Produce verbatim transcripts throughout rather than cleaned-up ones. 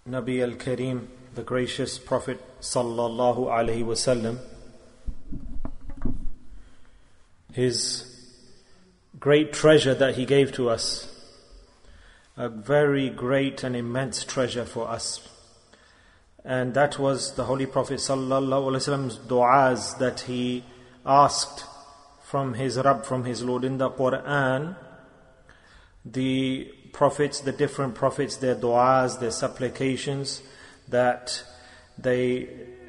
Nabi al-Kareem, the gracious Prophet sallallahu alaihi wasallam, his great treasure that he gave to us, a very great and immense treasure for us. And that was the Holy Prophet sallallahu alaihi wasallam's du'as that he asked from his Rabb, from his Lord. In the Quran, the prophets, the different prophets, their du'as, their supplications that they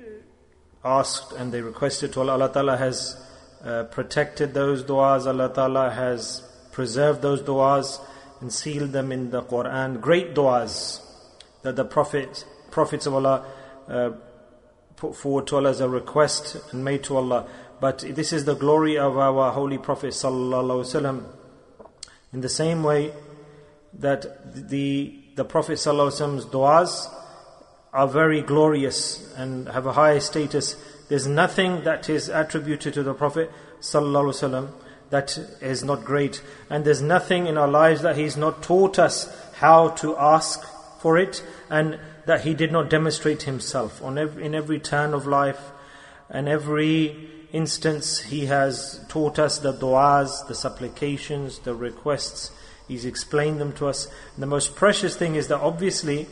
asked and they requested to Allah, Allah Ta'ala has uh, protected those du'as, Allah Ta'ala has preserved those du'as and sealed them in the Quran. Great du'as that the prophets, prophets of Allah uh, put forward to Allah as a request and made to Allah. But this is the glory of our Holy Prophet sallallahu alaihi wasallam. In the same way that the the Prophet sallallahu alaihi wasallam's du'as are very glorious and have a high status, there's nothing that is attributed to the Prophet sallallahu alaihi wasallam that is not great, and there's nothing in our lives that he's not taught us how to ask for it, and that he did not demonstrate himself on every, in every turn of life and every instance. He has taught us the du'as, the supplications, the requests. He's explained them to us. And the most precious thing is that obviously,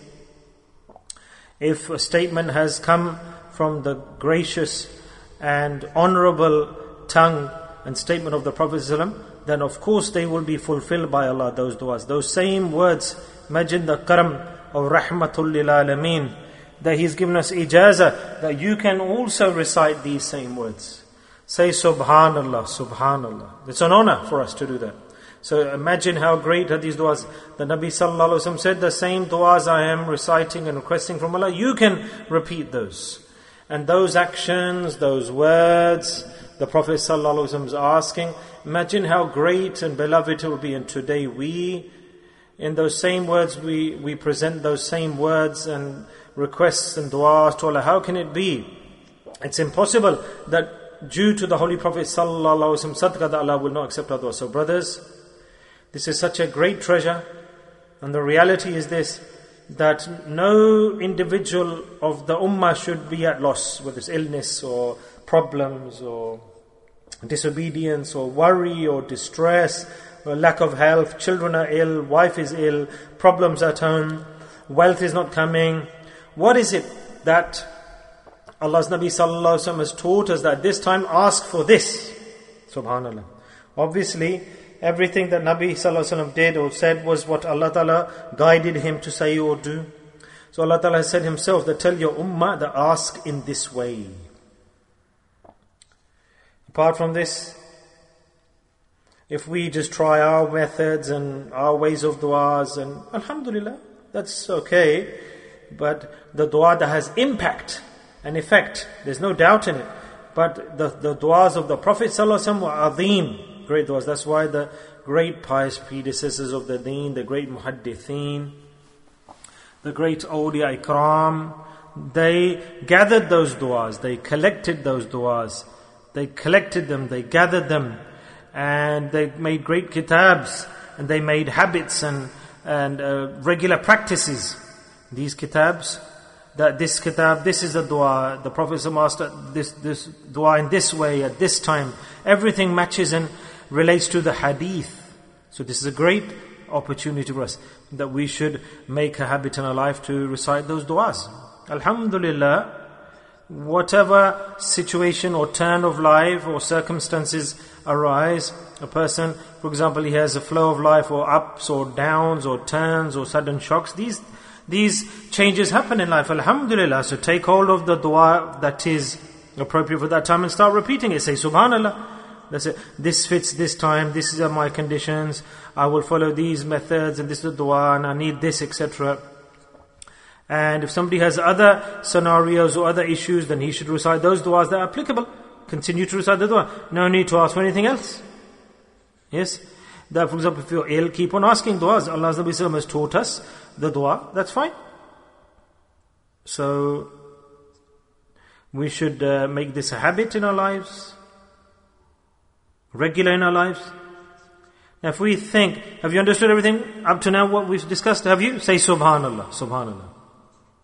if a statement has come from the gracious and honorable tongue and statement of the Prophet ﷺ, then of course they will be fulfilled by Allah, those du'as. Those same words, imagine the karam of Rahmatul lil Alameen, that He's given us ijazah, that you can also recite these same words. Say Subhanallah, Subhanallah. It's an honor for us to do that. So imagine how great are these du'as. The Nabi sallallahu alaihi wasallam said, the same du'as I am reciting and requesting from Allah, you can repeat those. And those actions, those words, the Prophet sallallahu alaihi wasallam is asking, imagine how great and beloved it will be. And today we, in those same words, we, we present those same words and requests and du'as to Allah. How can it be? It's impossible that due to the Holy Prophet sallallahu alaihi wasallam sadaqah that Allah will not accept our du'as. So brothers, this is such a great treasure, and the reality is this, that no individual of the ummah should be at loss, whether it's illness or problems or disobedience or worry or distress or lack of health, children are ill, wife is ill, problems at home, wealth is not coming. What is it that Allah's Nabi sallallahu alaihi wasallam has taught us that this time ask for this? Subhanallah. Obviously, everything that Nabi sallallahu alaihi wasallam did or said was what Allah Ta'ala guided him to say or do. So Allah Ta'ala has said himself that tell your ummah that ask in this way. Apart from this, if we just try our methods and our ways of du'as, and alhamdulillah, that's okay. But the du'a that has impact and effect, there's no doubt in it. But the, the du'as of the Prophet sallallahu alaihi wasallam were azim, great du'as. That's why the great pious predecessors of the deen, the great muhaddithin, the great awliya ikram, they gathered those du'as, they collected those du'as, they collected them, they gathered them, and they made great kitabs, and they made habits and, and uh, regular practices. These kitabs, that this kitab, this is a dua, the Prophet asked this, this dua in this way, at this time. Everything matches and relates to the hadith. So this is a great opportunity for us, that we should make a habit in our life to recite those duas. Alhamdulillah, whatever situation or turn of life or circumstances arise, a person, for example, he has a flow of life or ups or downs or turns or sudden shocks, these these changes happen in life, alhamdulillah. So take hold of the dua that is appropriate for that time and start repeating it. Say subhanallah, that's it. This fits this time, this are my conditions, I will follow these methods, and this is the dua, and I need this, et cetera. And if somebody has other scenarios or other issues, then he should recite those du'as that are applicable. Continue to recite the dua. No need to ask for anything else. Yes? That, for example, if you're ill, keep on asking du'as. Allah's Nabi Sallallahu Alaihi Wasallam has taught us the dua. That's fine. So, we should uh, make this a habit in our lives. Regular in our lives. Now if we think, have you understood everything up to now what we've discussed? Have you? Say Subhanallah, Subhanallah.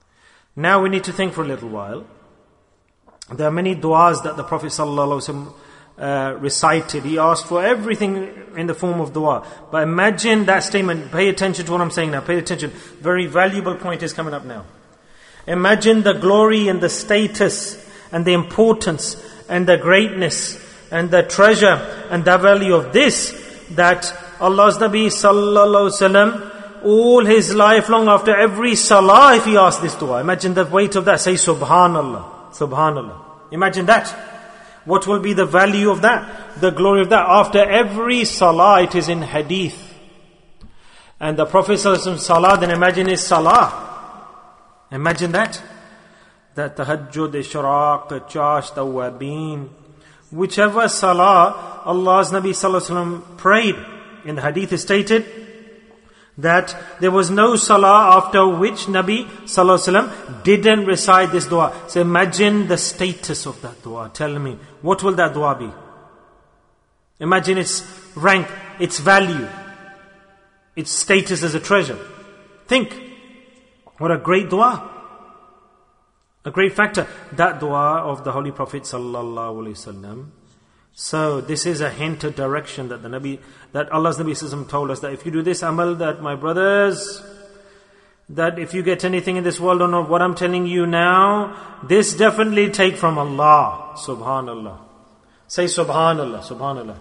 Now we need to think for a little while. There are many du'as that the Prophet ﷺ uh, recited. He asked for everything in the form of du'a. But imagine that statement. Pay attention to what I'm saying now. Pay attention. Very valuable point is coming up now. Imagine the glory and the status and the importance and the greatness and the treasure and the value of this, that Allah's Nabi sallallahu alaihi wasallam, all his life long, after every salah, if he asked this dua, imagine the weight of that. Say Subhanallah, Subhanallah. Imagine that. What will be the value of that? The glory of that. After every salah, it is in hadith. And the Prophet sallallahu alaihi wasallam salah, then imagine his salah. Imagine that. That tahajjud, ishraq, chash, tawabin, whichever salah Allah's Nabi sallallahu alaihi wasallam prayed. In the hadith is stated that there was no salah after which Nabi sallallahu alaihi wasallam didn't recite this dua. So imagine the status of that dua. Tell me, what will that dua be? Imagine its rank, its value, its status as a treasure. Think, what a great dua. A great factor. That dua of the Holy Prophet sallallahu alaihi wasallam. So this is a hint, a direction that the Nabi, that Allah's Nabi sallallahu alaihi wasallam told us, that if you do this amal, that my brothers, that if you get anything in this world or not, what I'm telling you now, this definitely take from Allah. Subhanallah. Say Subhanallah, Subhanallah.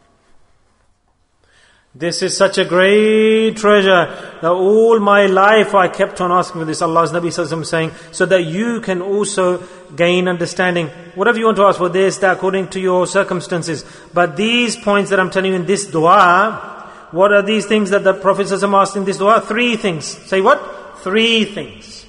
This is such a great treasure that all my life I kept on asking for this. Allah's Nabi sallallahu alaihi wasallam saying, so that you can also gain understanding. Whatever you want to ask for this, that according to your circumstances. But these points that I'm telling you in this dua, what are these things that the Prophet sallallahu alaihi wasallam asked in this dua? Three things. Say what? Three things.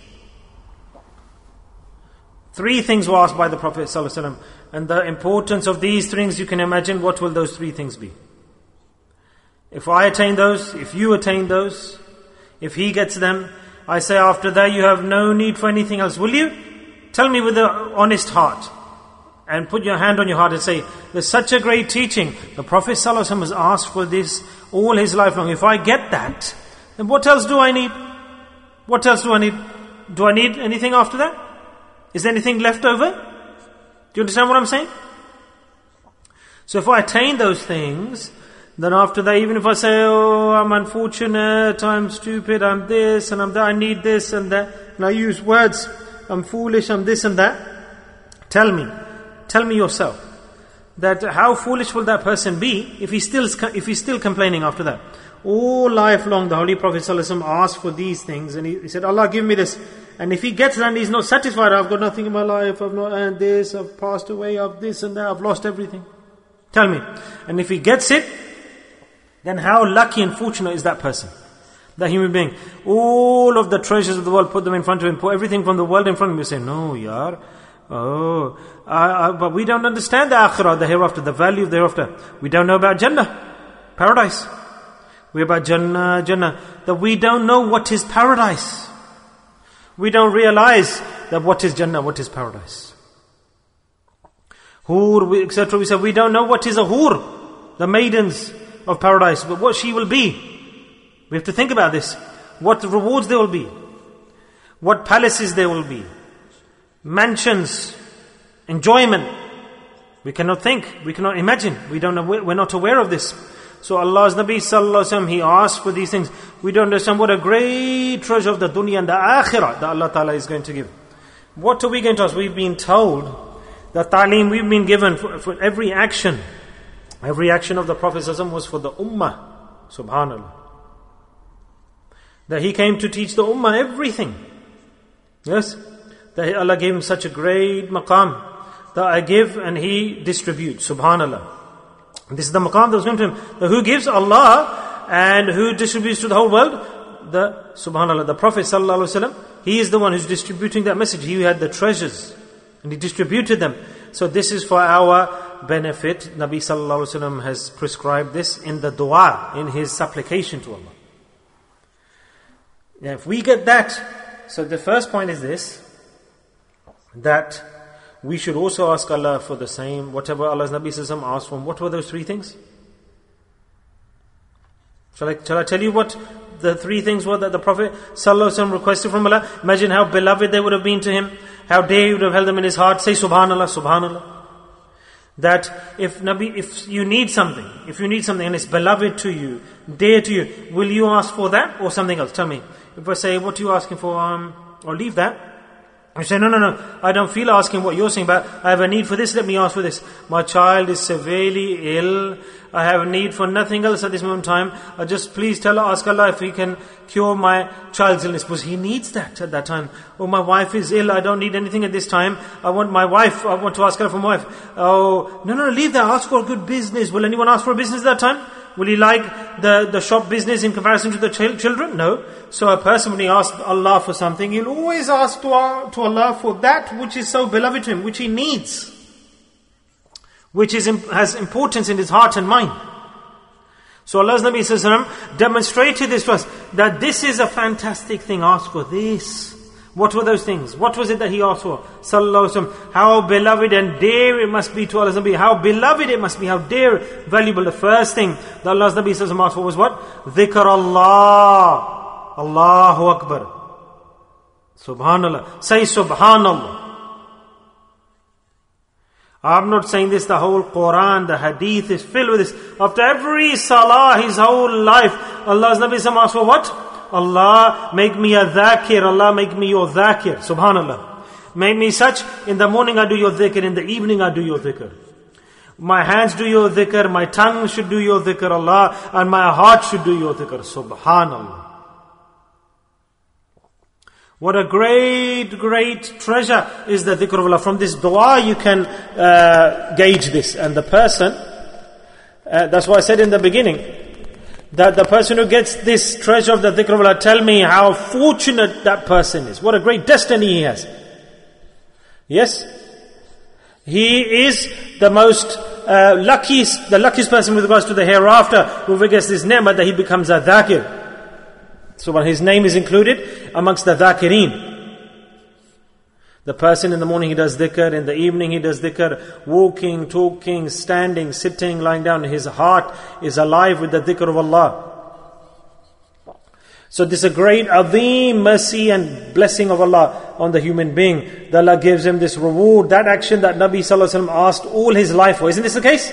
Three things were asked by the Prophet sallallahu alaihi wasallam. And the importance of these things, you can imagine what will those three things be. If I attain those, if you attain those, if he gets them, I say after that you have no need for anything else. Will you? Tell me with an honest heart. And put your hand on your heart and say, there's such a great teaching. The Prophet ﷺ has asked for this all his life long. If I get that, then what else do I need? What else do I need? Do I need anything after that? Is there anything left over? Do you understand what I'm saying? So if I attain those things, then after that, even if I say, oh, I'm unfortunate, I'm stupid, I'm this and I'm that, I need this and that, and I use words, I'm foolish, I'm this and that. Tell me, tell me yourself, that how foolish will that person be if he's still, if he's still complaining after that? All life long, the Holy Prophet ﷺ asked for these things, and he, he said, Allah, give me this. And if he gets that and he's not satisfied, I've got nothing in my life, I've not earned this, I've passed away, I've this and that, I've lost everything. Tell me. And if he gets it, then how lucky and fortunate is that person? That human being. All of the treasures of the world, put them in front of him, put everything from the world in front of him. You say, no, yaar. Oh, I, I, but we don't understand the akhirah, the hereafter, the value of the hereafter. We don't know about Jannah, paradise. We're about Jannah, Jannah. That we don't know what is paradise. We don't realize that what is Jannah, what is paradise. Hur, et cetera. We say, we don't know what is a hur, the maidens of paradise, but what she will be. We have to think about this. What rewards there will be. What palaces there will be. Mansions. Enjoyment. We cannot think. We cannot imagine. We don't know. We're not aware of this. So Allah's Nabi sallallahu alaihi wasallam, he asked for these things. We don't understand what a great treasure of the dunya and the akhirah that Allah Ta'ala is going to give. What are we going to ask? We've been told that ta'aleem we've been given for, for every action. Every action of the Prophet ﷺ was for the ummah. Subhanallah. That he came to teach the ummah everything. Yes? That Allah gave him such a great maqam. That I give and he distributes. Subhanallah. This is the maqam that was given to him. That who gives? Allah. And who distributes to the whole world? The Subhanallah. The Prophet ﷺ, he is the one who's distributing that message. He had the treasures. And he distributed them. So this is for our benefit. Nabi sallallahu alaihi wasallam has prescribed this in the dua, in his supplication to Allah. Yeah, if we get that, so the first point is this, that we should also ask Allah for the same, whatever Allah's Nabi sallallahu alaihi wasallam asked for. What were those three things? Shall I, shall I tell you what the three things were that the Prophet ﷺ requested from Allah. Imagine how beloved they would have been to him. How dear he would have held them in his heart. Say Subhanallah, Subhanallah. That if Nabi, if you need something, if you need something and it's beloved to you, dear to you, will you ask for that or something else? Tell me. If I say, what are you asking for? Um, or leave that. You say, no, no, no, I don't feel asking what you're saying, but I have a need for this, let me ask for this. My child is severely ill. I have a need for nothing else at this moment in time. I just please tell ask Allah if He can cure my child's illness. Because He needs that at that time. Oh, my wife is ill, I don't need anything at this time. I want my wife, I want to ask her for my wife. Oh, no, no, leave that, ask for a good business. Will anyone ask for a business at that time? Will he like the, the shop business in comparison to the ch- children? No. So a person, when he asks Allah for something, he'll always ask to, uh, to Allah for that which is so beloved to him, which he needs, which is has importance in his heart and mind. So Allah's Nabi Sallallahu Alaihi Wasallam demonstrated this to us, that this is a fantastic thing, ask for this. What were those things? What was it that he asked for? Sallallahu Alaihi Wasallam. How beloved and dear it must be to Allah's Nabi. How beloved it must be, how dear, valuable. The first thing that Allah's Nabi Sallallahu Alaihi Wasallam asked for was what? Dhikr Allah. Allahu Akbar. Subhanallah. Say Subhanallah. I'm not saying this, the whole Quran, the Hadith is filled with this. After every salah, his whole life, Allah's Nabi Sallallahu Alaihi Wasallam asked for what? Allah, make me a dhakir. Allah, make me your dhakir. Subhanallah. Make me such, in the morning I do your dhikr, in the evening I do your dhikr. My hands do your dhikr, my tongue should do your dhikr, Allah, and my heart should do your dhikr. Subhanallah. What a great, great treasure is the dhikr of Allah. From this dua you can uh, gauge this. And the person, uh, that's why I said in the beginning, that the person who gets this treasure of the dhikr of Allah, tell me how fortunate that person is. What a great destiny he has. Yes? He is the most uh, luckiest, the luckiest person with regards to the hereafter, whoever gets this ni'mah, that he becomes a dhakir. So when his name is included amongst the dhakirin. The person in the morning he does dhikr, in the evening he does dhikr, walking, talking, standing, sitting, lying down. His heart is alive with the dhikr of Allah. So this is a great azim mercy and blessing of Allah on the human being. That Allah gives him this reward, that action that Nabi Sallallahu Alaihi Wasallam asked all his life for. Isn't this the case?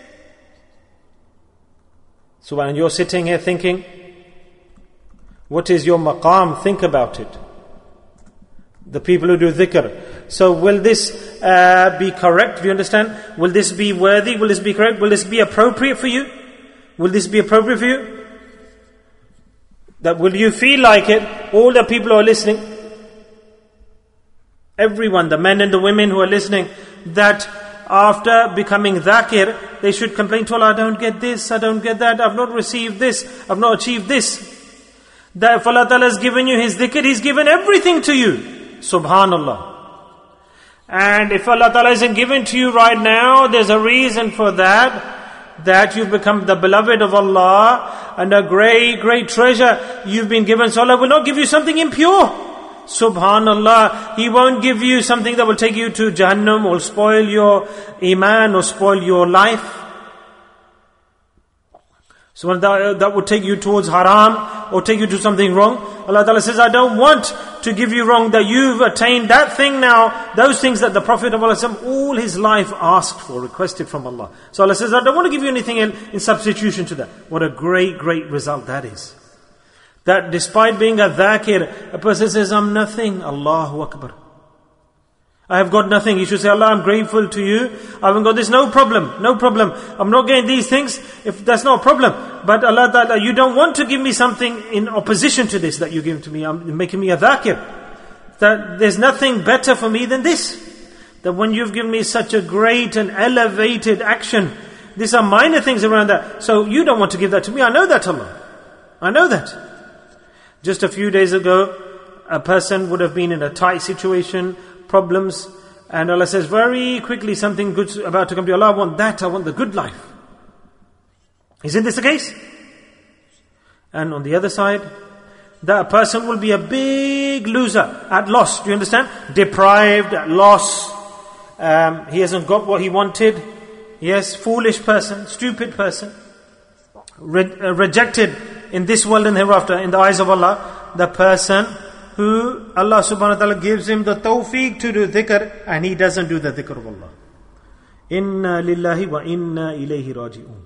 So when you're sitting here thinking, what is your maqam? Think about it. The people who do dhikr. So will this uh, be correct? Do you understand? Will this be worthy? Will this be correct? Will this be appropriate for you? Will this be appropriate for you? That will you feel like it? All the people who are listening, everyone, the men and the women who are listening, that after becoming dhakir, they should complain to Allah, I don't get this, I don't get that, I've not received this, I've not achieved this. That if Allah Ta'ala has given you His dhikr, He's given everything to you. Subhanallah. And if Allah Ta'ala isn't given to you right now, there's a reason for that. That you've become the beloved of Allah and a great, great treasure you've been given. So Allah will not give you something impure. Subhanallah. He won't give you something that will take you to Jahannam or spoil your iman or spoil your life. So that, that would take you towards haram or take you to something wrong. Allah Ta'ala says, I don't want to give you wrong, that you've attained that thing now, those things that the Prophet of Allah all his life asked for, requested from Allah. So Allah says, I don't want to give you anything in, in substitution to that. What a great, great result that is. That despite being a dhakir, a person says, I'm nothing. Allahu Akbar. I have got nothing. You should say, Allah, I'm grateful to you. I haven't got this. No problem. No problem. I'm not getting these things. If that's not a problem. But Allah Ta'ala, you don't want to give me something in opposition to this that you give to me. I'm making me a dhakir. That there's nothing better for me than this. That when you've given me such a great and elevated action, these are minor things around that. So you don't want to give that to me. I know that, Allah. I know that. Just a few days ago, a person would have been in a tight situation, problems, and Allah says very quickly something good's about to come to you. Allah, I want that, I want the good life. Isn't this the case? And on the other side, that person will be a big loser, at loss. Do you understand? Deprived, at loss. Um, he hasn't got what he wanted. Yes, foolish person, stupid person, re- uh, rejected in this world and hereafter, in the eyes of Allah, the person who Allah subhanahu wa ta'ala gives him the tawfiq to do dhikr and he doesn't do the dhikr of Allah. Inna lillahi wa inna ilayhi raji'un.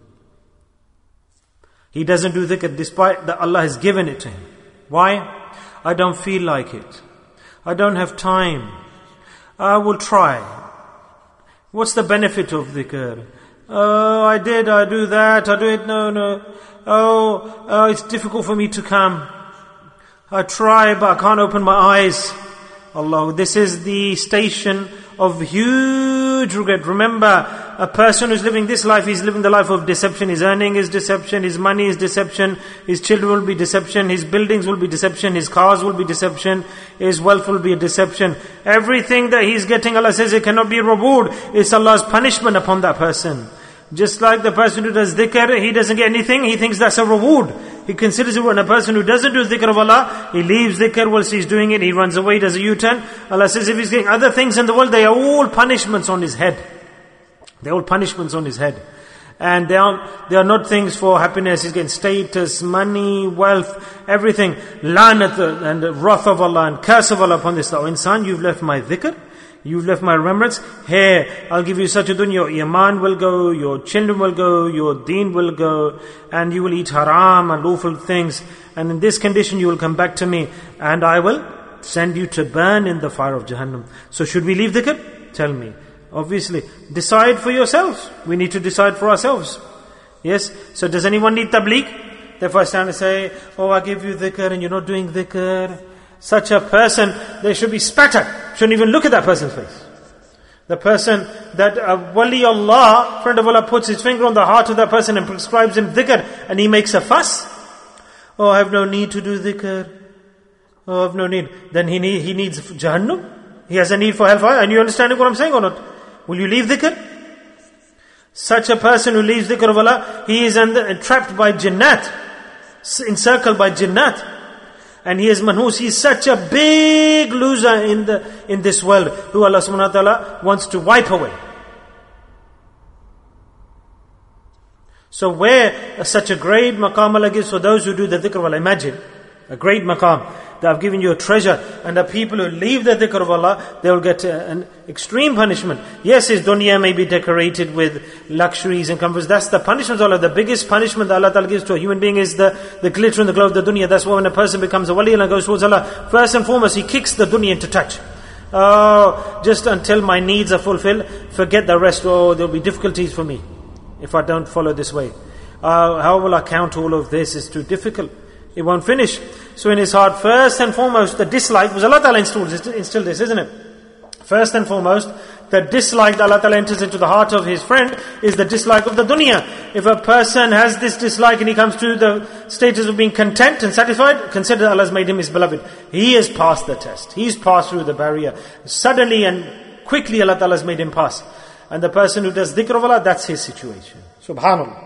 He doesn't do dhikr despite that Allah has given it to him. Why? I don't feel like it. I don't have time. I will try. What's the benefit of dhikr? Oh, I did, I do that, I do it, no, no. Oh, oh, it's difficult for me to come. I try, but I can't open my eyes. Allah, this is the station of huge regret. Remember, a person who's living this life, he's living the life of deception. His earning is deception, his money is deception, his children will be deception, his buildings will be deception, his cars will be deception, his wealth will be a deception. Everything that he's getting, Allah says it cannot be a reward. It's Allah's punishment upon that person. Just like the person who does dhikr, he doesn't get anything, he thinks that's a reward. He considers it when a person who doesn't do dhikr of Allah, he leaves dhikr whilst he's doing it, he runs away, does a U-turn. Allah says if he's getting other things in the world, they are all punishments on his head. They're all punishments on his head. And they are, they are not things for happiness. He's getting status, money, wealth, everything. Lanat and the wrath of Allah and curse of Allah upon this. Oh insan, you've left my dhikr. You've left my remembrance. Here, I'll give you such a dunya. Your iman will go, your children will go, your deen will go, and you will eat haram and lawful things. And in this condition, you will come back to me, and I will send you to burn in the fire of Jahannam. So should we leave dhikr? Tell me. Obviously, decide for yourselves. We need to decide for ourselves. Yes? So does anyone need tabligh? Therefore I stand and say, oh, I give you dhikr and you're not doing dhikr. Such a person, they should be spat at. Shouldn't even look at that person's face. The person that uh, wali Allah, friend of Allah, puts his finger on the heart of that person and prescribes him dhikr and he makes a fuss. Oh, I have no need to do dhikr. Oh, I have no need. Then he need, he needs Jahannam. He has a need for hellfire. And you understand what I'm saying or not? Will you leave dhikr? Such a person who leaves dhikr of Allah, he is under, trapped by jinnat, encircled by jinnat. And he is manhus, he is such a big loser in the in this world, who Allah subhanahu wa ta'ala wants to wipe away. So where such a great maqam Allah gives for those who do the dhikr of Allah, imagine, a great maqam, that I've given you a treasure, and the people who leave the dhikr of Allah, they will get an extreme punishment. Yes, his dunya may be decorated with luxuries and comforts. That's the punishment of Allah. The biggest punishment that Allah Ta'ala gives to a human being is the, the glitter and the glow of the dunya. That's why when a person becomes a wali and goes towards Allah, first and foremost, he kicks the dunya into touch. Oh, just until my needs are fulfilled, forget the rest. Oh, there will be difficulties for me if I don't follow this way. Uh, how will I count all of this? It's too difficult. It won't finish. So in his heart, first and foremost, the dislike was Allah Ta'ala instilled, instilled this, isn't it? First and foremost, the dislike that Allah Ta'ala enters into the heart of his friend is the dislike of the dunya. If a person has this dislike and he comes to the status of being content and satisfied, consider Allah has made him his beloved. He has passed the test. He's passed through the barrier. Suddenly and quickly Allah Ta'ala has made him pass. And the person who does dhikr of Allah, that's his situation. Subhanallah.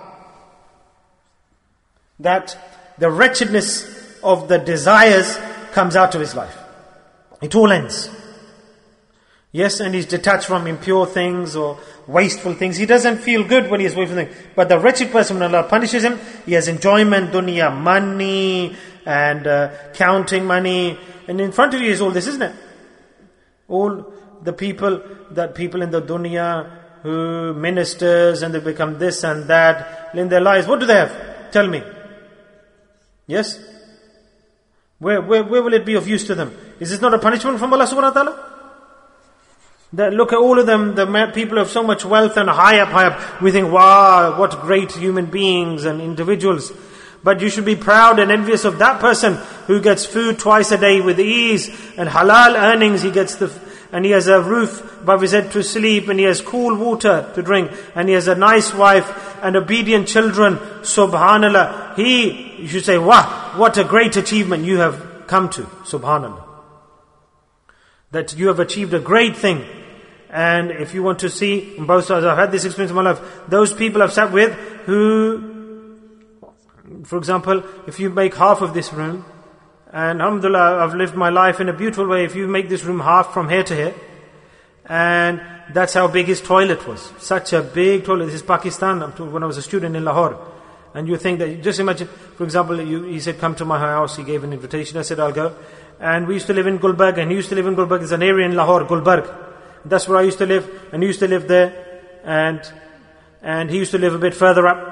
That the wretchedness of the desires comes out of his life. It all ends. Yes, and he's detached from impure things or wasteful things. He doesn't feel good when he is away from things. But the wretched person, when Allah punishes him, he has enjoyment, dunya, money, and uh, counting money. And in front of you is all this, isn't it? All the people, that people in the dunya who ministers and they become this and that in their lives. What do they have? Tell me. Yes? Where, where, where will it be of use to them? Is this not a punishment from Allah subhanahu wa ta'ala? That look at all of them, the people have so much wealth and high up, high up. We think, wow, what great human beings and individuals. But you should be proud and envious of that person who gets food twice a day with ease and halal earnings. He gets the, and he has a roof above his head to sleep, and he has cool water to drink, and he has a nice wife and obedient children. Subhanallah. He, you should say, wow, what a great achievement you have come to. Subhanallah. That you have achieved a great thing. And if you want to see, on both sides, I've had this experience in my life, those people I've sat with who, for example, if you make half of this room, and alhamdulillah, I've lived my life in a beautiful way, if you make this room half from here to here, and that's how big his toilet was. Such a big toilet. This is Pakistan, when I was a student in Lahore. And you think that, just imagine, for example, you, he said, come to my house, he gave an invitation, I said, I'll go. And we used to live in Gulberg, and he used to live in Gulberg, it's an area in Lahore, Gulberg. That's where I used to live, and he used to live there, and and he used to live a bit further up.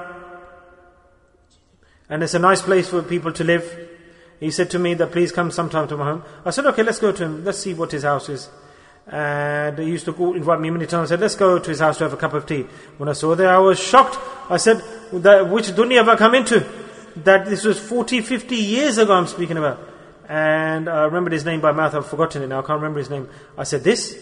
And it's a nice place for people to live. He said to me that please come sometime to my home. I said, okay, let's go to him, let's see what his house is. And he used to go, invite me many times. I said, let's go to his house to have a cup of tea. When I saw that, I was shocked. I said, that, which dunya have I come into? That this was forty, fifty years ago I'm speaking about. And I remembered his name by mouth, I've forgotten it now, I can't remember his name. I said, this?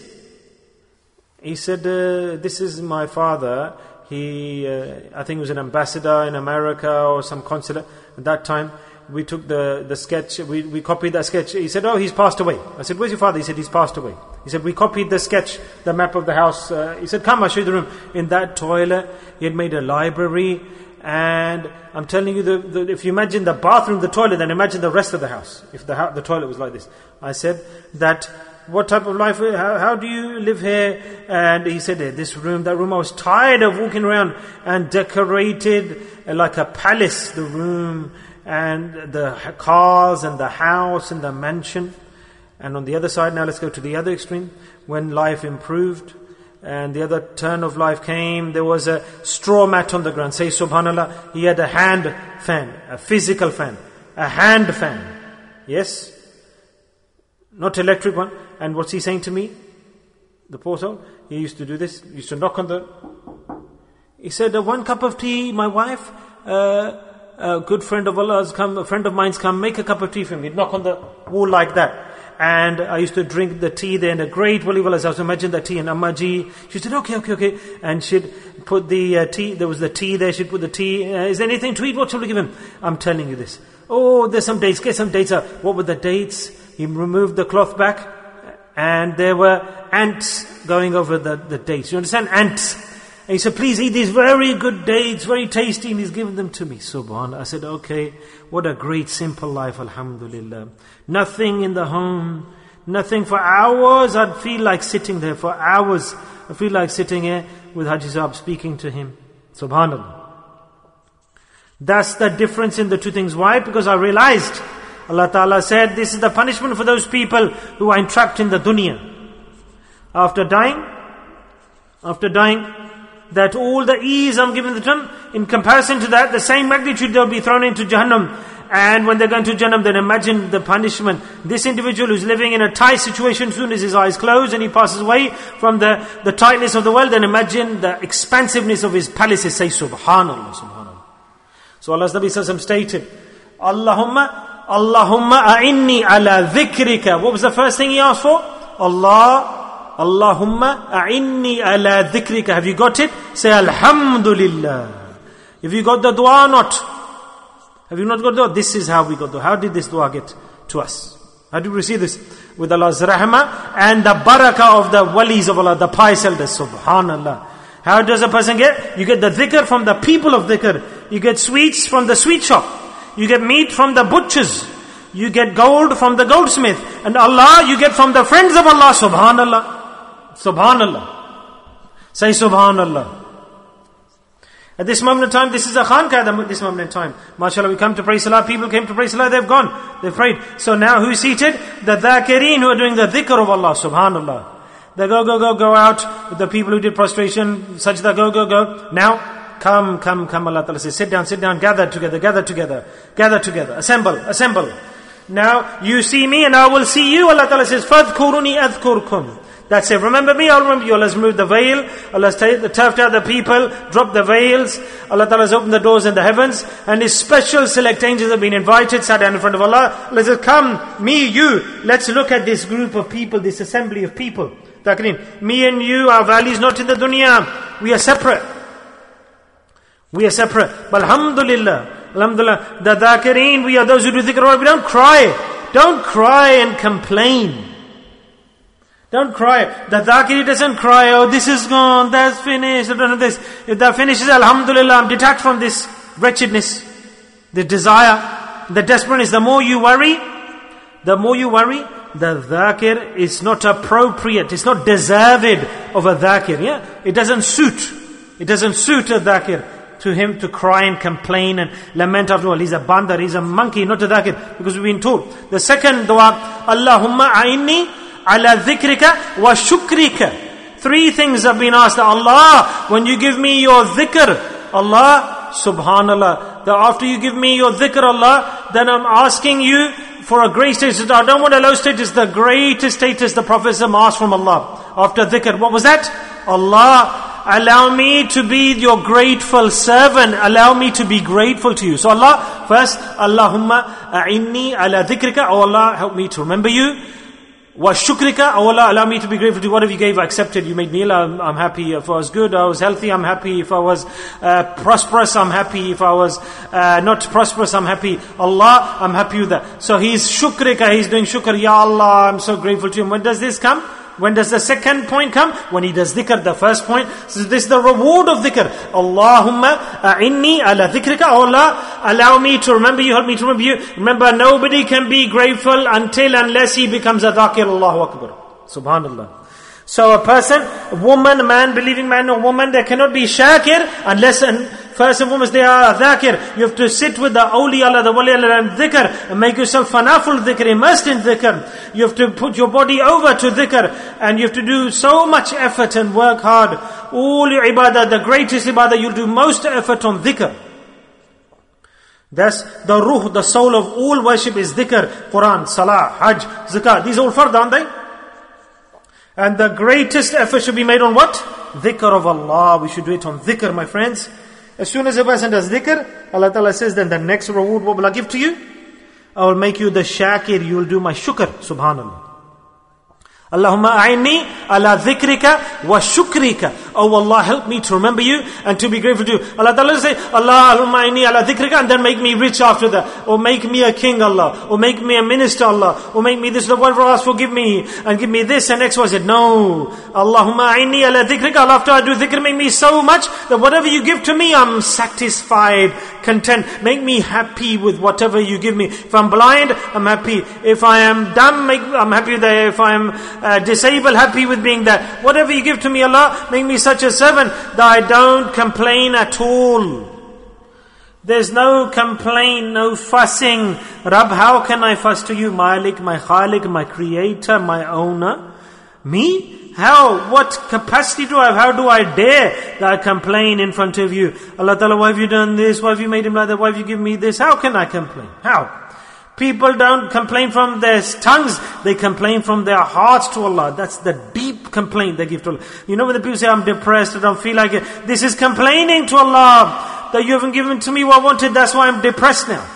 He said, uh, this is my father. He, uh, I think he was an ambassador in America or some consulate at that time. We took the, the sketch, we, we copied that sketch. He said, oh, he's passed away. I said, where's your father? He said, he's passed away. He said, we copied the sketch, the map of the house. Uh, he said, come, I'll show you the room. In that toilet, he had made a library. And I'm telling you, the, the, if you imagine the bathroom, the toilet, then imagine the rest of the house. If the, the toilet was like this. I said that, what type of life, how, how do you live here? And he said, this room, that room, I was tired of walking around and decorated like a palace, the room, and the cars, and the house, and the mansion. And on the other side, now let's go to the other extreme, when life improved, and the other turn of life came, there was a straw mat on the ground. Say subhanallah, he had a hand fan, a physical fan, a hand fan. Yes? Not electric one. And what's he saying to me? The portal, he used to do this, he used to knock on the... He said, uh, one cup of tea, my wife, uh, a good friend of Allah's come, a friend of mine's come, make a cup of tea for me. He'd knock on the wall like that. And I used to drink the tea there in a great wali wala's house. Imagine the tea in Ammaji. She said, okay, okay, okay. And she'd put the uh, tea, there was the tea there, she'd put the tea. Uh, is there anything to eat? What shall we give him? I'm telling you this. Oh, there's some dates, get some dates out. What were the dates? He removed the cloth back, and there were ants going over the, the dates. You understand? Ants. And he said, please eat these very good dates, very tasty, and he's given them to me. Subhanallah. I said, okay, what a great simple life, alhamdulillah. Nothing in the home, nothing for hours. I'd feel like sitting there for hours. I feel like sitting here with Haji Sahab speaking to him. Subhanallah. That's the difference in the two things. Why? Because I realized, Allah Ta'ala said, this is the punishment for those people who are entrapped in the dunya. After dying, after dying, that all the ease I'm giving them, in comparison to that, the same magnitude they'll be thrown into Jahannam. And when they go into Jahannam, then imagine the punishment. This individual who's living in a tight situation, as soon as his eyes close and he passes away from the, the tightness of the world, then imagine the expansiveness of his palaces. Say subhanallah, subhanallah. So Allah's Nabi Sallallahu Alaihi Wasallam stated, Allahumma, Allahumma a'inni ala dhikrika. What was the first thing he asked for? Allah, Allahumma a'inni ala dhikrika. Have you got it? Say Alhamdulillah. Have you got the dua or not? Have you not got the dua? This is how we got the dua. How did this dua get to us? How did we receive this? With Allah's rahmah and the barakah of the walis of Allah, the pious elders. Subhanallah. How does a person get? You get the dhikr from the people of dhikr. You get sweets from the sweet shop. You get meat from the butchers. You get gold from the goldsmith. And Allah you get from the friends of Allah. Subhanallah. Subhanallah. Say Subhanallah. At this moment in time, this is a khanqah at this moment in time. MashaAllah, we come to pray salah, people came to pray salah, they've gone, they've prayed. So now who's seated? The dhakireen who are doing the dhikr of Allah, subhanallah. They go, go, go, go out with the people who did prostration, sajda, go, go, go. Now, come, come, come, Allah Ta'ala says, sit down, sit down, gather together, gather together, gather together, assemble, assemble. Now, you see me and I will see you, Allah Ta'ala says, fadhkuruni adhkurkum. That's it. Remember me, I'll remember you. Allah has removed the veil. Allah has turfed out the people, dropped the veils. Allah Ta'ala has opened the doors in the heavens. And His special select angels have been invited, sat down in front of Allah. Allah says, come, me, you. Let's look at this group of people, this assembly of people. Me and you, our value is not in the dunya. We are separate. We are separate. But alhamdulillah, alhamdulillah, the dhakireen, we are those who do dhikr. We don't cry. Don't cry and complain. Don't cry. The dhakiri doesn't cry, oh this is gone, that's finished, I don't know this. If that finishes, alhamdulillah, I'm detached from this wretchedness, the desire, the desperateness. The more you worry, the more you worry, the dhakir is not appropriate, it's not deserved of a dhakir, yeah? It doesn't suit, it doesn't suit a dhakir to him to cry and complain and lament after all. He's a bandar, he's a monkey, not a dhakir, because we've been told. The second dua, Allahumma a'inni ala dhikrika wa shukrika. Three things have been asked. Allah, when you give me your dhikr, Allah, subhanallah, that after you give me your dhikr, Allah, then I'm asking you for a great status. I don't want a low status, the greatest status the Prophet asked from Allah. After dhikr, what was that? Allah, allow me to be your grateful servant. Allow me to be grateful to you. So Allah, first, Allahumma a'inni ala dhikrika. Oh Allah, help me to remember you. Wa shukrika. Oh Allah, allow me to be grateful to you. Whatever you gave, I accepted. You made me ill, I'm, I'm happy. If I was good, I was healthy, I'm happy. If I was uh, prosperous, I'm happy. If I was uh, not prosperous, I'm happy. Allah, I'm happy with that. So he's shukrika, he's doing shukr. Ya Allah, I'm so grateful to you. When does this come? When does the second point come? When he does dhikr, the first point. So this is the reward of dhikr. Allahumma a'inni ala dhikrika. Oh Allah, allow me to remember you, help me to remember you. Remember, nobody can be grateful until unless he becomes a dhakir. Allahu Akbar. Subhanallah. So a person, a woman, a man, believing man or woman, they cannot be shakir unless, and first and foremost, they are a dhakir. You have to sit with the awliya Allah, the wali Allah and dhikr, and make yourself fanaful dhikr, immersed in dhikr. You have to put your body over to dhikr, and you have to do so much effort and work hard. All your ibadah, the greatest ibadah, you'll do most effort on dhikr. That's the ruh, the soul of all worship is dhikr, Quran, salah, hajj, zakah. These are all fard, aren't they? And the greatest effort should be made on what? Dhikr of Allah. We should do it on dhikr, my friends. As soon as a person does dhikr, Allah Ta'ala says, then the next reward, what will I give to you? I will make you the shakir, you will do my shukr, subhanallah. Allahumma a'inni ala dhikrika wa shukrika. Oh Allah, help me to remember you and to be grateful to you. Allah Ta'ala say, Allahumma a'inni ala dhikrika, and then make me rich after that. Or make me a king, Allah. Or make me a minister, Allah. Or make me this, whatever I ask, forgive me. And give me this and X, Y, Z. No. Allahumma a'inni ala dhikrika. Allah, after I do dhikr, make me so much that whatever you give to me, I'm satisfied, content. Make me happy with whatever you give me. If I'm blind, I'm happy. If I am dumb, make, I'm happy with that. If I am uh, disabled, happy with being that. Whatever you give to me, Allah, make me such a servant that I don't complain at all. There's no complaint, no fussing. Rabb, how can I fuss to you? Malik, my Khalik, my creator, my owner. Me? How? What capacity do I have? How do I dare that I complain in front of you? Allah Ta'ala, why have you done this? Why have you made him like that? Why have you given me this? How can I complain? How? People don't complain from their tongues, they complain from their hearts to Allah. That's the deep complaint they give to Allah. You know when the people say, I'm depressed, I don't feel like it. This is complaining to Allah that you haven't given to me what I wanted, that's why I'm depressed now.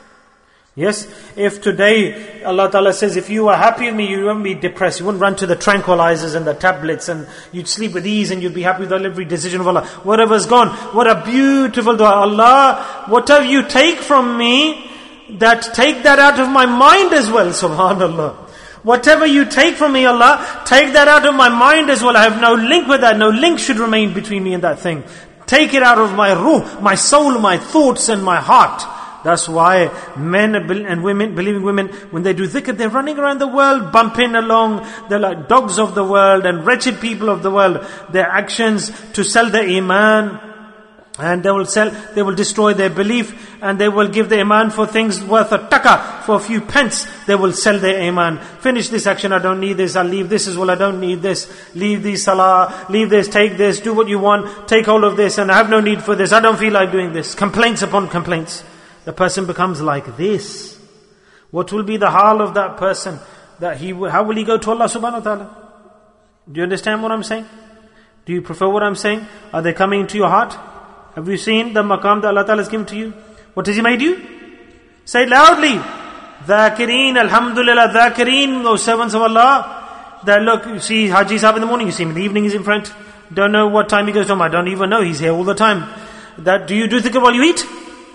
Yes, if today Allah Ta'ala says, if you were happy with me, you wouldn't be depressed. You wouldn't run to the tranquilizers and the tablets, and you'd sleep with ease and you'd be happy with every decision of Allah. Whatever's gone, what a beautiful dua. Allah, whatever you take from me, that take that out of my mind as well, subhanallah. Whatever you take from me, Allah, take that out of my mind as well. I have no link with that. No link should remain between me and that thing. Take it out of my ruh, my soul, my thoughts and my heart. That's why men and women, believing women, when they do dhikr, they're running around the world, bumping along. They're like dogs of the world and wretched people of the world. Their actions to sell their iman. And they will sell, they will destroy their belief, and they will give the iman for things worth a taka, for a few pence. They will sell their iman. Finish this action, I don't need this, I'll leave this as well, I don't need this. Leave the salah, leave this, take this, do what you want, take hold of this, and I have no need for this, I don't feel like doing this. Complaints upon complaints. The person becomes like this. What will be the hal of that person? That he, how will he go to Allah subhanahu wa ta'ala? Do you understand what I'm saying? Do you prefer what I'm saying? Are they coming into your heart? Have you seen the maqam that Allah Ta'ala has given to you? What has He made you? Say it loudly. Dhakireen, alhamdulillah, dhakireen, those servants of Allah. That look, you see Haji Sahib in the morning, you see him in the evening, he's in front. Don't know what time he goes home, I don't even know, he's here all the time. That, do you do dhikr while you eat?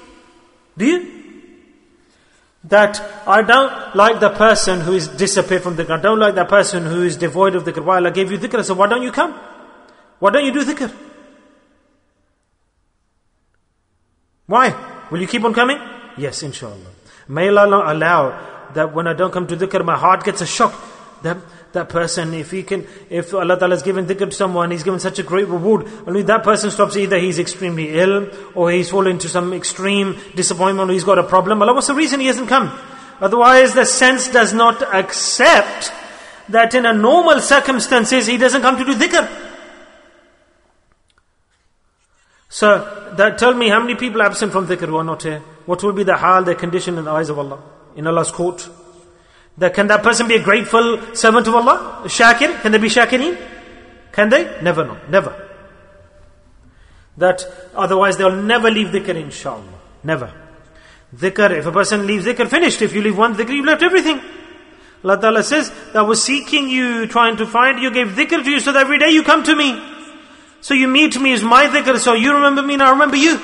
Do you? That I don't like the person who is disappeared from dhikr. I don't like that person who is devoid of dhikr. While I gave you dhikr, so why don't you come? Why don't you do dhikr? Why? Will you keep on coming? Yes, inshallah. May Allah allow that when I don't come to dhikr, my heart gets a shock. That that person, if he can, if Allah Ta'ala has given dhikr to someone, He's given such a great reward. Only that person stops, either he's extremely ill, or he's fallen into some extreme disappointment, or he's got a problem. Allah, what's the reason he hasn't come? Otherwise, the sense does not accept that in a normal circumstances, he doesn't come to do dhikr. So, that tell me how many people are absent from dhikr who are not here? What will be the hal, their condition in the eyes of Allah, in Allah's court? That can that person be a grateful servant of Allah? A shakir? Can they be shakirin? Can they? Never, no, never. That otherwise they'll never leave dhikr, inshallah. Never. Dhikr, if a person leaves dhikr, finished. If you leave one dhikr, you've left everything. Allah Ta'ala says, that I was seeking you, trying to find you, gave dhikr to you, so that every day you come to me. So you meet me is my dhikr, so you remember me and I remember you.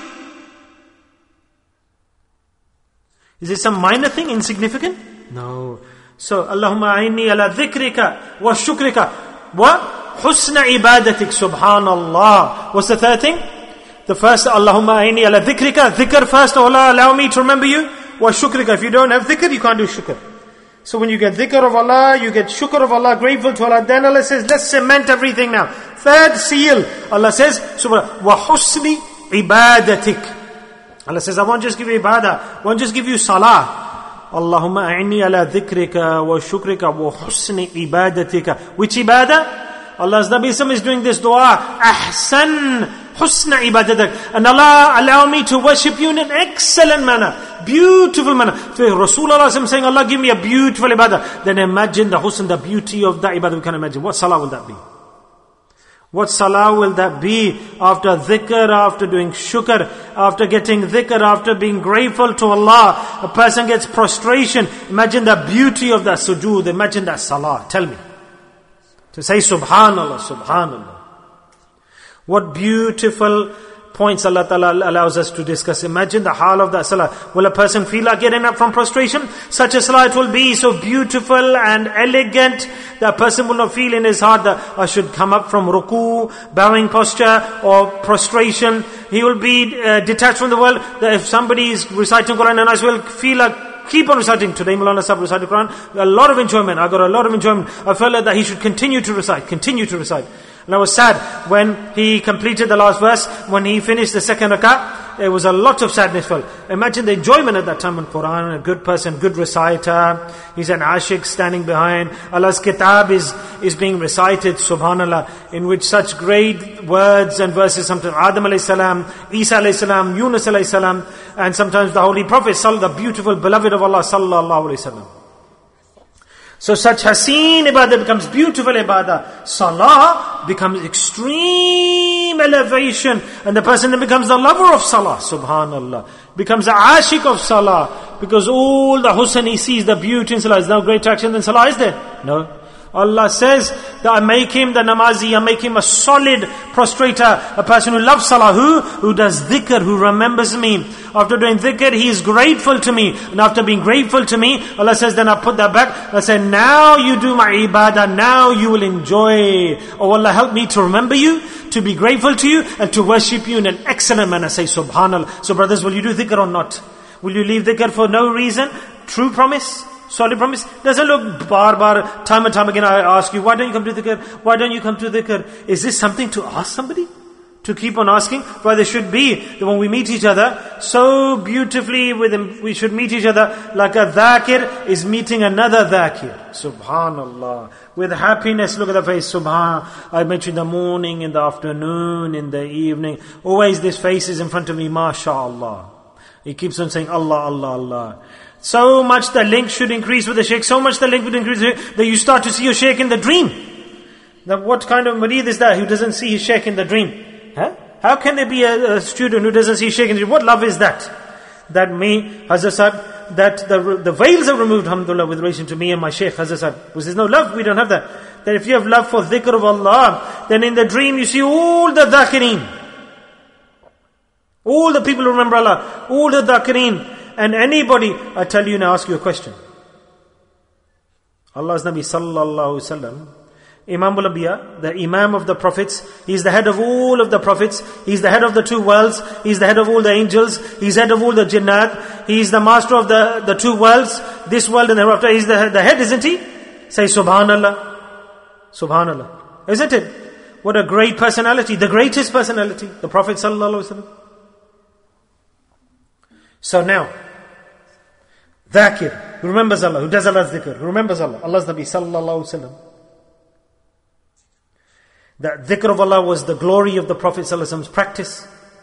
Is it some minor thing, insignificant? No. So, Allahumma a'inni ala dhikrika wa shukrika wa husna ibadatik, subhanallah. What's the third thing? The first, Allahumma a'inni ala dhikrika, dhikr first, oh Allah, allow me to remember you. Wa shukrika, if you don't have dhikr, you can't do shukr. So when you get dhikr of Allah, you get shukr of Allah, grateful to Allah, then Allah says, let's cement everything now. Third seal, Allah says, subhanallah, wa husni ibadatik. Allah says, I won't just give you ibadah, I won't just give you salah. Allahumma a'inni ala dhikrika wa shukrika wa husni ibadatika. Which ibadah? Allah's Nabi Sallallahu is doing this dua. Ahsan husna ibadatak. And Allah, allow me to worship you in an excellent manner. Beautiful manner. So Rasulullah saying, Allah give me a beautiful ibadah. Then imagine the husn, the beauty of that ibadah. We can imagine. What salah will that be? What salah will that be after dhikr, after doing shukr, after getting dhikr, after being grateful to Allah? A person gets prostration. Imagine the beauty of that sujood. Imagine that salah. Tell me. To say subhanallah, subhanallah. What beautiful points Allah Ta'ala allows us to discuss. Imagine the hal of that salah. Will a person feel like getting up from prostration? Such a salah, it will be so beautiful and elegant. That person will not feel in his heart that I should come up from ruku, bowing posture, or prostration. He will be uh, detached from the world. That if somebody is reciting Quran and I will feel like, keep on reciting. Today Maulana Sahib recited Quran. A lot of enjoyment. I got a lot of enjoyment. I felt like that he should continue to recite, continue to recite. And I was sad when he completed the last verse, when he finished the second rak'ah, there was a lot of sadness felt. Imagine the enjoyment at that time in Quran, a good person, good reciter, he's an ashik standing behind, Allah's kitab is, is being recited, subhanallah, in which such great words and verses, sometimes Adam alayhi salam, Isa alayhi salam, Yunus alayhi salam, and sometimes the Holy Prophet, the beautiful beloved of Allah, sallallahu alayhi salam. So such haseen ibadah becomes beautiful ibadah. Salah becomes extreme elevation. And the person then becomes the lover of salah. Subhanallah. Becomes the ashik of salah. Because all the husn he sees, the beauty in salah. Is there no greater action than salah, is there? No. Allah says that I make him the namazi, I make him a solid prostrator, a person who loves salah, who? Who does dhikr, who remembers me. After doing dhikr, he is grateful to me. And after being grateful to me, Allah says, then I put that back. I say, now you do my ibadah, now you will enjoy. Oh Allah, help me to remember you, to be grateful to you, and to worship you in an excellent manner. Say subhanallah. So brothers, will you do dhikr or not? Will you leave dhikr for no reason? True promise? Solid promise. Doesn't look bar bar, time and time again I ask you, why don't you come to dhikr? Why don't you come to dhikr? Is this something to ask somebody? To keep on asking? Why there should be, that when we meet each other, so beautifully with him, we should meet each other like a dhakir is meeting another dhakir. Subhanallah. With happiness, look at the face, subhan. I met you in the morning, in the afternoon, in the evening. Always this face is in front of me, mashallah. He keeps on saying Allah, Allah, Allah. So much the link should increase with the shaykh, so much the link would increase that you start to see your shaykh in the dream. Now what kind of murid is that who doesn't see his shaykh in the dream? Huh? How can there be a, a student who doesn't see his shaykh in the dream? What love is that? That me, Hazrat Sahib, that the, the veils are removed, alhamdulillah, with relation to me and my shaykh, Hazrat Sahib. Because there's no love, we don't have that. That if you have love for dhikr of Allah, then in the dream you see all the dhakirin. All the people who remember Allah, all the dhakirin. And anybody, I tell you now, ask you a question. Allah's Nabi sallallahu alaihi wasallam, Imam al-Anbiya, the Imam of the prophets, he's the head of all of the prophets, he's the head of the two worlds, he's the head of all the angels, he's head of all the jinnat, he's the master of the, the two worlds, this world and the hereafter, he's the, the head, isn't he? Say subhanallah. Subhanallah. Isn't it? What a great personality, the greatest personality, the Prophet sallallahu alaihi wasallam. So now, dhakir, who remembers Allah, who does Allah's dhikr, who remembers Allah, Allah's Nabi sallallahu alaihi wasallam. That dhikr of Allah was the glory of the Prophet sallallahu alaihi wasallam's practice.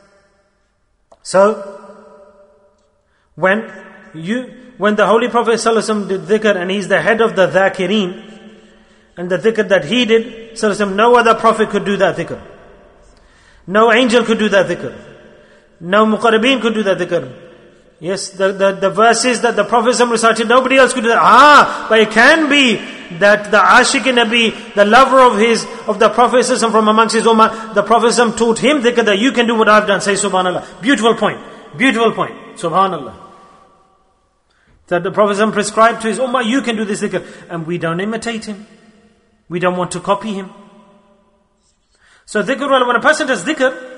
So, when you, when the Holy Prophet sallallahu alaihi wasallam did dhikr and he's the head of the dhakireen, and the dhikr that he did, sallallahu alaihi wasallam, no other prophet could do that dhikr. No angel could do that dhikr. No muqarrabeen could do that dhikr. Yes, the, the, the verses that the Prophet recited, nobody else could do that. Ah, but it can be that the Ashiq Nabi, the lover of his, of the Prophet from amongst his ummah, the Prophet taught him dhikr that you can do what I've done. Say subhanallah. Beautiful point. Beautiful point. Subhanallah. That the Prophet prescribed to his ummah, you can do this dhikr. And we don't imitate him. We don't want to copy him. So dhikr, when a person does dhikr,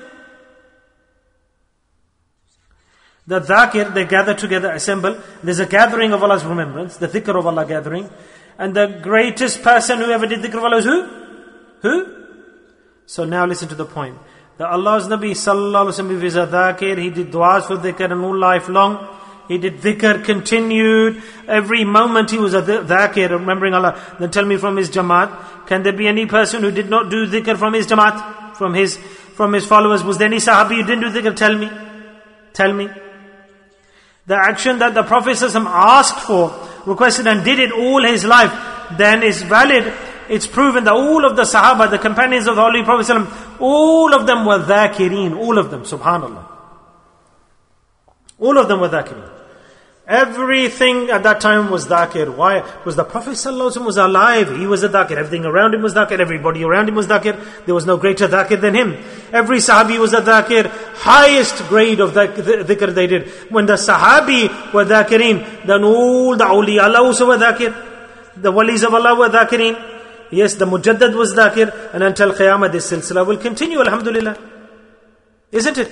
the dhakir, they gather together, assemble. There's a gathering of Allah's remembrance, the dhikr of Allah gathering. And the greatest person who ever did dhikr of Allah is who? Who? So now listen to the point. That Allah's Nabi sallallahu alaihi wasallam is a dhakir. He did du'as for dhikr and all life long. He did dhikr, continued. Every moment he was a dhakir, remembering Allah. Then tell me from his jamaat, can there be any person who did not do dhikr from his jamaat? From his, from his followers? Was there any sahabi who didn't do dhikr? Tell me. Tell me. The action that the Prophet ﷺ asked for, requested and did it all his life, then is valid. It's proven that all of the Sahaba, the companions of the Holy Prophet ﷺ, all of them were dhakireen. All of them, subhanallah. All of them were dhakireen. Everything at that time was dhakir. Why? Because the Prophet ﷺ was alive. He was a dhakir. Everything around him was dhakir. Everybody around him was dhakir. There was no greater dhakir than him. Every sahabi was a dhakir. Highest grade of dhikr they did. When the sahabi were dhakireen, then all the awliya Allah also were dhakir. The walis of Allah were dhakireen. Yes, the mujaddad was dhakir. And until Qiyamah this silsila will continue, alhamdulillah. Isn't it?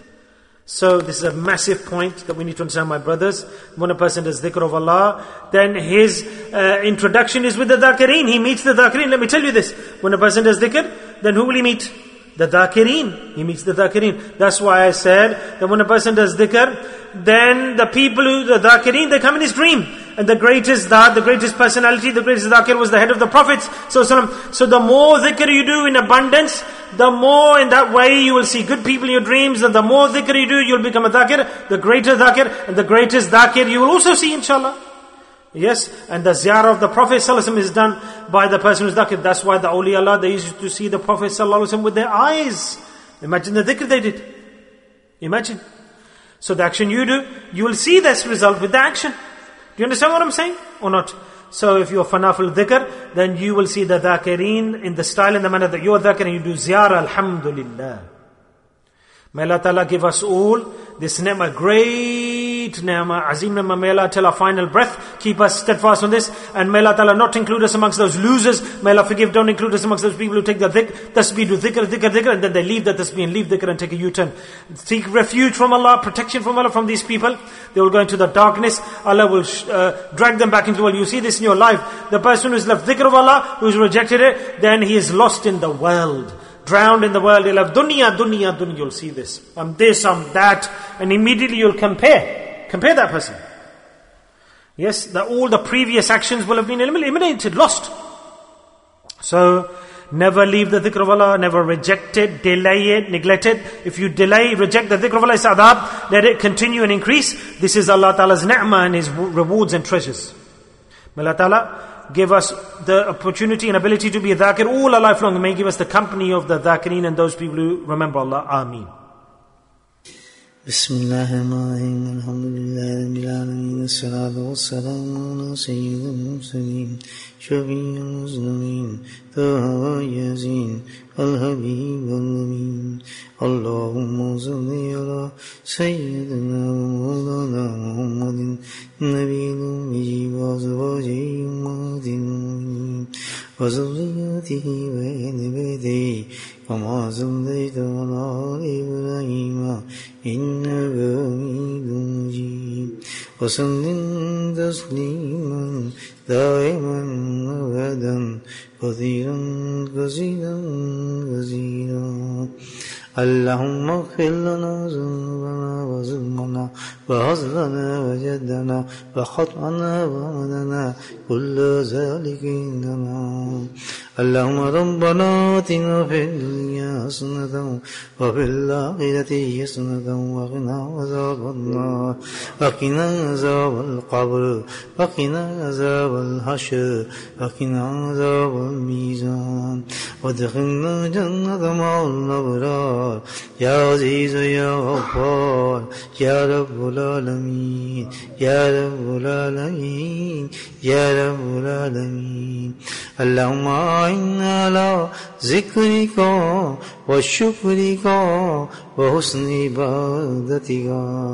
So this is a massive point that we need to understand, my brothers. When a person does dhikr of Allah, then his uh, introduction is with the dhakireen. He meets the dhakireen. Let me tell you this. When a person does dhikr, then who will he meet? The dhakireen. He meets the dhakireen. That's why I said that when a person does dhikr, then the people who, the dhakireen, they come in his dream. And the greatest dhat, the greatest personality, the greatest dhakir was the head of the prophets. So, so the more dhikr you do in abundance, the more in that way you will see good people in your dreams, and the more dhikr you do, you'll become a dhakir, the greater dhakir, and the greatest dhakir you will also see, inshallah. Yes, and the ziyarah of the Prophet ﷺ is done by the person who's dhakir. That's why the awliya Allah, they used to see the Prophet ﷺ with their eyes. Imagine the dhikr they did. Imagine. So the action you do, you will see this result with the action. Do you understand what I'm saying? Or not? So if you're fanaful dhikr, then you will see the dhakireen in the style and the manner that you're dhakir, and you do ziyarah, alhamdulillah. May Allah Ta'ala give us all this ni'mah, great ni'mah, azim ni'mah. May Allah till our final breath keep us steadfast on this. And may Allah Ta'ala not include us amongst those losers. May Allah forgive, don't include us amongst those people who take the dhikr, tasbih, do dhikr, dhikr, dhikr, and then they leave the tasbih and leave dhikr and take a U-turn. Seek refuge from Allah, protection from Allah from these people. They will go into the darkness. Allah will uh, drag them back into the world. You see this in your life. The person who has left dhikr of Allah, who has rejected it, then he is lost in the world. Drowned in the world. He'll have dunya, dunya, dunya. You'll see this. I'm this, I'm that. And immediately you'll compare. Compare that person. Yes, that all the previous actions will have been eliminated, lost. So, never leave the dhikr of Allah, never reject it, delay it, neglect it. If you delay, reject the dhikr of Allah, it's adab, let it continue and increase. This is Allah Ta'ala's ni'mah and His rewards and treasures. May Allah Ta'ala give us the opportunity and ability to be a dhakir all our life long, and may give us the company of the dhakireen and those people who remember Allah. Ameen. Bismillahirrahmanirrahim. Alhamdulillahi Rabbil Alameen. As-salatu was-salamu ala sayyidil mursaleen. Shafi'il muslimin. Taha Yasin. Al-Habib al-Amin. Allahumma salli ala sayyidina wa mawlana Muhammadin. Nabiyil ummi wa azwajihi ummahatin. Wa zurriyatihi wa ahli baytihi. Kama sallaita ala Ibrahim. إنك حميد مجيد وسلم تسليما دائما أبدا كثيرا كثيرا كثيرا اللهم اغفر لنا ذنوبنا وظلمنا وهزلنا وجدنا وخطأنا وعمدنا كل ذلك عندنا اللهم ربنا آتنا في الدنيا حسنة وفي الآخرة حسنة وقنا عذاب النار وقنا عذاب القبر وقنا عذاب الحشر وقنا عذاب الميزان وادخلنا جنة مع الأبرار يا عزيز يا غفار يا رب العالمين يا رب العالمين يا رب العالمين اللهم أعنا على ذكرك وشكرك وحسن عبادتك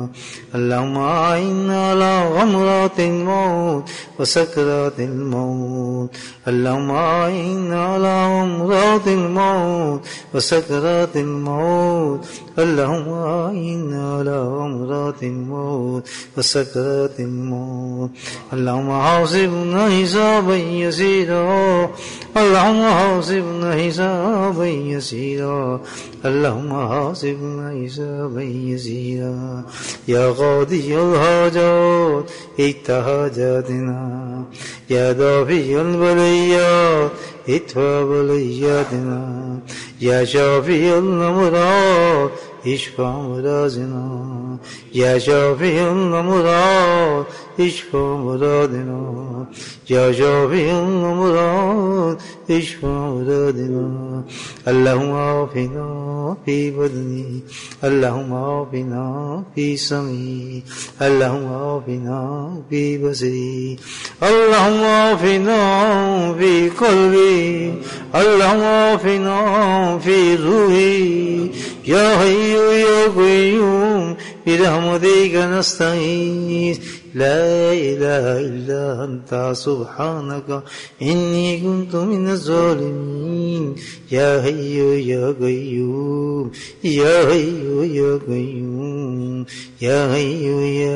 اللهم أعنا على غمرات الموت وسكرات الموت اللهم أعنا على غمرات الموت وسكرات الموت اللهم أعنا على غمرات الموت وسكرات الموت اللهم حاسبنا حسابا يسيرا اللهم حاسبنا حسابا يسيرا اللهم حاسبنا حسابا يسيرا يا قاضي الحاجات اقض حاجاتنا يا دافع البليات ادفع بلياتنا يا شافي الأمراض اشفع مرازنا يا شافي الأمراض اشفع مرادنا يا شافي الأمراض اشفع مرادنا اللهم عافنا في بدني اللهم عافنا في سمعي اللهم عافنا في بصري اللهم عافنا في قلبي اللهم عافنا في روحي يا حي يا قيوم برحمتك نستغيث لا إله إلا أنت سبحانك إني كنت من الظالمين يا حي يا قيوم يا حي يا قيوم يا حي يا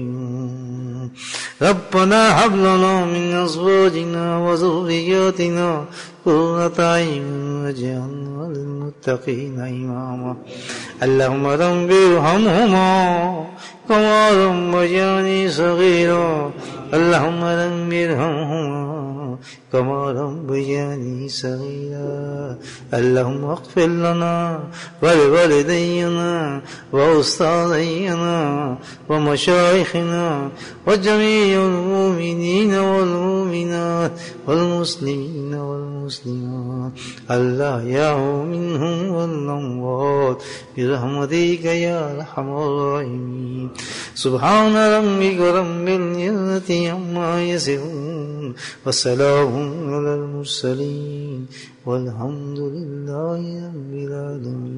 قيوم ربنا هب لنا من أزواجنا وذرياتنا قرة أعين واجعلنا للمتقين إماما اللهم رب ارحمهما كما ربياني صغيرا اللهم رب ارحمهما كما ربياني صغيرا اللهم اغفر لنا ولوالدينا وأستاذينا ومشايخنا وجميع المؤمنين والمؤمنات والمسلمين والمسلمات الأحياء منهم والأموات برحمتك يا أرحم الراحمين سبحان ربك رب العزة عما يصفون وسلام على المرسلين والحمد لله رب العالمين.